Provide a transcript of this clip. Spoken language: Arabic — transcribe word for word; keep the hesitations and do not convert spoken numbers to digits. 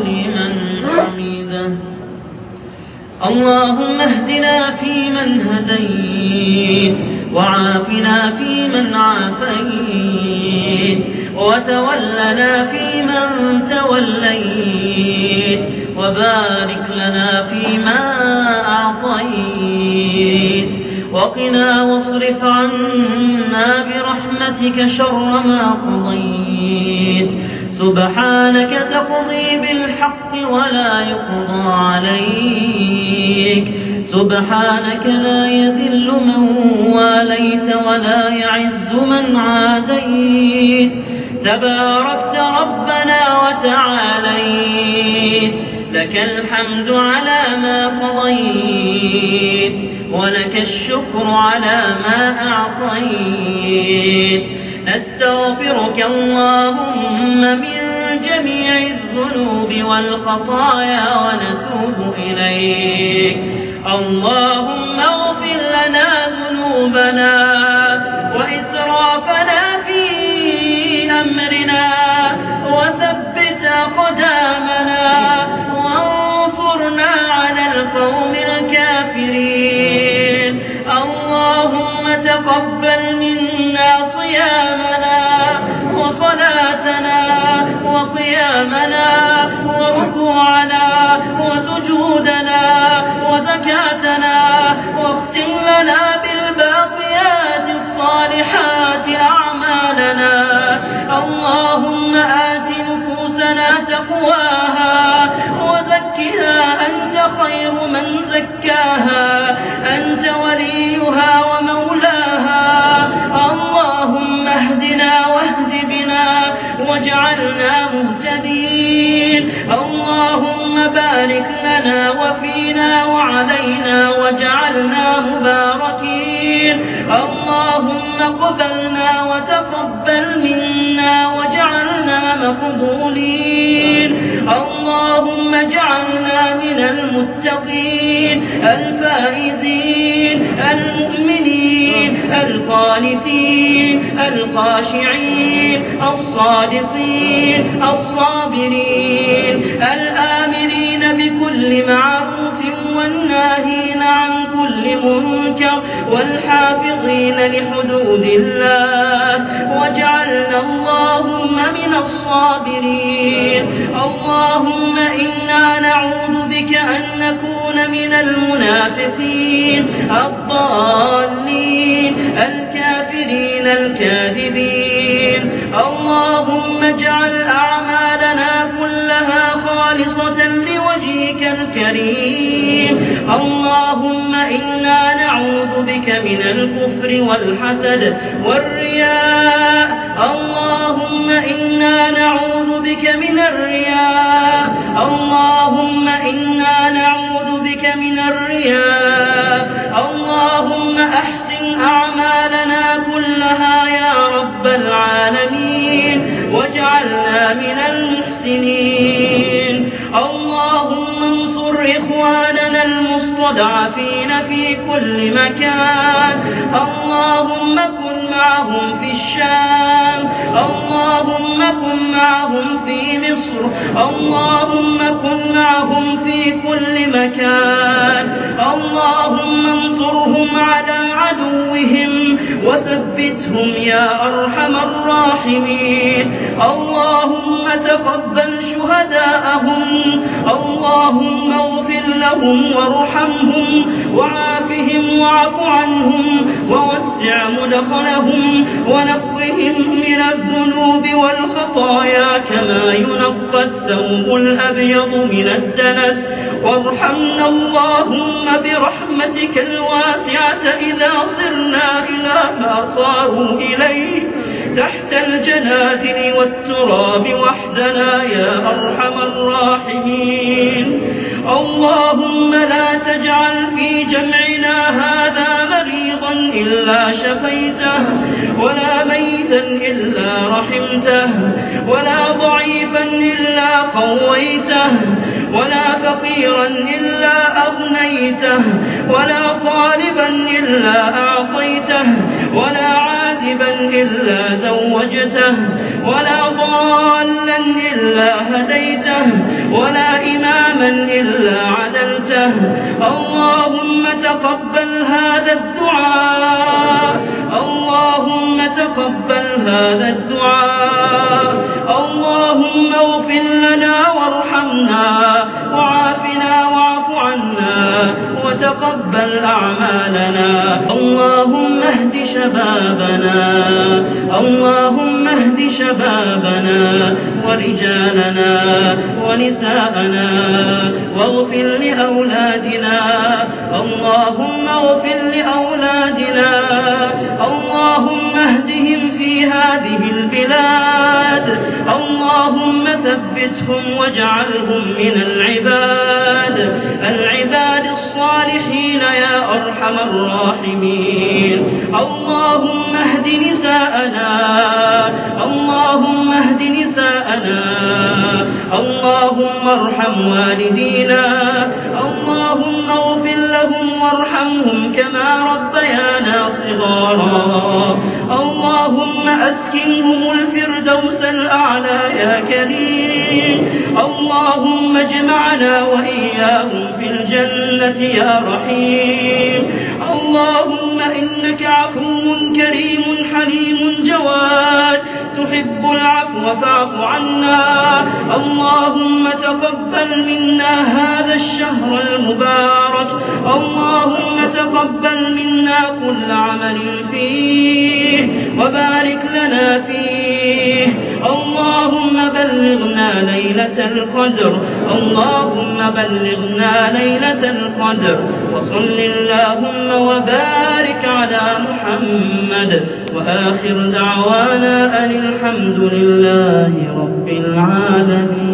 لمن حمده. اللهم اهدنا فيمن هديت، وعافنا فيمن عافيت، وتولنا فيمن توليت، وبارك لنا فيما أعطيت، وقنا واصرف عنا برحمتك شر ما قضيت. سبحانك تقضي بالحق ولا يقضى عليك، سبحانك لا يذل من واليت ولا يعز من عاديت. تباركت ربنا وتعاليت، لك الحمد على ما قضيت، ولك الشكر على ما أعطيت. نستغفرك اللهم من جميع الذنوب والخطايا ونتوب إليك. اللهم اغفر لنا ذنوبنا وإسرافنا في أمرنا، وثبت أقدامنا، وانصرنا على القوم الكافرين. اللهم تقبل منا صيامنا وصلاتنا وقيامنا وركوعنا وسجودنا وزكاتنا، واختم لنا بالباقيات الصالحات أعمالنا. اللهم آت نفوسنا تقواها وزكها أنت خير من زكاها، أنت وليها ومولاها. اللهم اهدنا واهد بنا واجعلنا مهتدين. اللهم بارك لنا وفينا وعلينا واجعلنا مباركين. اللهم اقبلنا وتقبل منا واجعلنا مقبولين. اللهم اجعلنا من المتقين الفائزين المؤمنين القانتين الخاشعين الصادقين الصابرين الآمرين بكل معروف والناهين عن كل منكر والحافظين لحدود الله. واجعلنا اللهم من الصابرين. اللهم إنا نعوذ بك أن نكون من المنافقين الضالين الكافرين الكاذبين. اللهم اجعل أعمالنا كلها خالصة لوجهك الكريم. اللهم إنا نعوذ بك من الكفر والحسد والرياء. اللهم إنا نعوذ بك من الرياء. اللهم إنا نعوذ بك من الرياء. اللهم أحسن أعمالنا كلها يا رب العالمين، واجعلنا من المحسنين. اللهم انصر إخواننا المستضعفين في كل مكان. اللهم كن معهم في الشام. اللهم كن معهم في مصر. اللهم كن معهم في كل مكان. اللهم انصرهم على عدوهم وثبتهم يا أرحم الراحمين. اللهم تقبل شهداءهم. اللهم اغفر لهم وارحمهم وعافهم واعف عنهم ووسع مدخلهم ونقهم من الذنوب والخطايا كما ينقى الثوب الأبيض من الدنس. وارحمنا اللهم برحمتك الواسعة إذا صرنا إلى ما صاروا إليه تحت الجنادل والتراب وحدنا يا أرحم الراحمين. اللهم لا تجعل في جمعنا هذا مريضا إلا شفيته، ولا ميتا إلا رحمته، ولا ضعيفا إلا قويته، ولا فقيرا إلا أغنيته، ولا طالبا إلا أعطيته، ولا عازبا إلا زوجته، ولا ضالا إلا هديته ولا إماما إلا عدلته. اللهم تقبل هذا الدعاء اللهم تقبل هذا الدعاء اللهم اغفر لنا وارحمنا وعافنا واعف عنا وتقبل أعمالنا. اللهم اهد شبابنا اللهم اهد شبابنا ورجالنا ونساءنا واغفر لأولادنا. اللهم اغفر لأولادنا اللهم اهدهم في هذه البلاد. اللهم ثبتهم واجعلهم من العباد العباد الصالحين يا أرحم الراحمين. اللهم اهد نساءنا اللهم اهد نساءنا اللهم ارحم والدينا. اللهم اغفر لهم وارحمهم كما ربيانا صغارا. اللهم أسكنهم الفردوس الأعلى يا كريم. اللهم اجمعنا وإياهم في الجنة يا رحيم. اللهم إنك عفو كريم حليم جواد تحب العفو فاعف عنا. اللهم تقبل منا هذا الشهر المبارك. اللهم تقبل منا كل عمل فيه وبارك لنا فيه. اللهم بلغنا ليلة القدر اللهم بلغنا ليلة القدر. وصل اللهم وبارك على محمد وآخر دعوانا أن الحمد لله رب العالمين.